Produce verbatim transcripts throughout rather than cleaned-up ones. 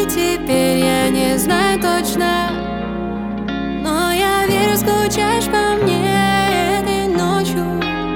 ты теперь, я не знаю точно, но я верю, скучаешь по мне этой ночью.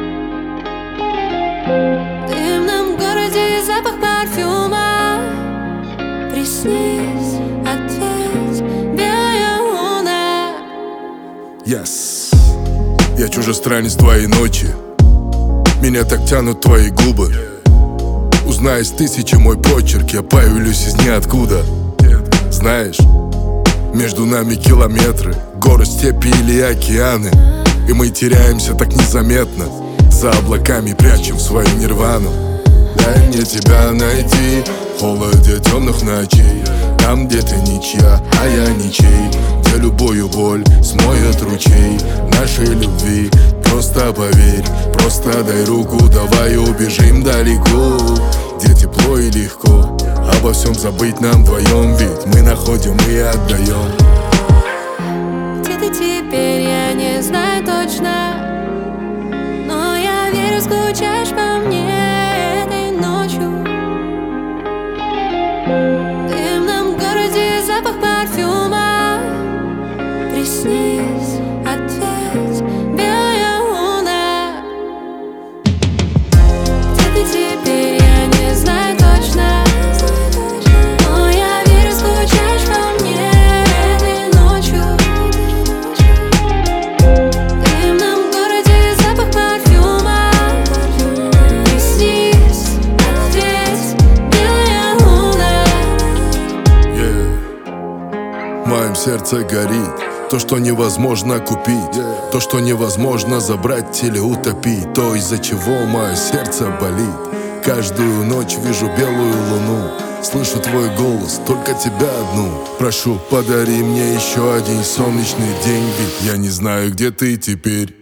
В дымном городе запах парфюма, приснись, ответь, белая луна. Yes. Я чужестранец твоей ночи, меня так тянут твои губы. Узнай из тысячи мой почерк, я появлюсь из ниоткуда. Знаешь, между нами километры, горы, степи или океаны, и мы теряемся так незаметно, за облаками прячем свою нирвану. Дай мне тебя найти в холоде темных ночей, там, где ты ничья, а я ничей, где любую боль смоет ручей нашей любви. Просто поверь, просто дай руку, давай убежим далеко, где тепло и легко. Обо всем забыть нам вдвоем, ведь мы находим и отдаем. Где ты теперь, я не знаю точно, но я верю, скучаешь по мне этой ночью. В дымном городе запах парфюма, приснись, ответь, белая луна. Где ты теперь, я не знаю точно, но я верю, скучаешь по мне этой ночью. В дымном городе запах парфюма, приснись, ответь, белая луна. Yeah. В моем сердце горит то, что невозможно купить, то, что невозможно забрать или утопить, то, из-за чего мое сердце болит. Каждую ночь вижу белую луну, слышу твой голос, только тебя одну. Прошу, подари мне еще один солнечный день, ведь я не знаю, где ты теперь.